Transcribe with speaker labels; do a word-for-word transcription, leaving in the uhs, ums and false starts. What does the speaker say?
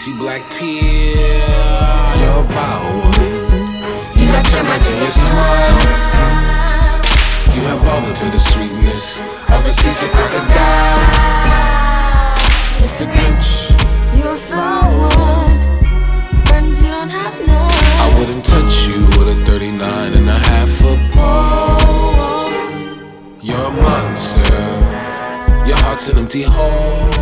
Speaker 1: greasy black peel. You're a vile one. You got termites in your smile. You have evolved to the sweetness of a seasick crocodile.
Speaker 2: Mister Grinch, you're a flawed one. Friends you don't have none.
Speaker 1: I wouldn't touch you with a thirty-nine and a half foot pole. You're a monster. Your heart's an empty hole.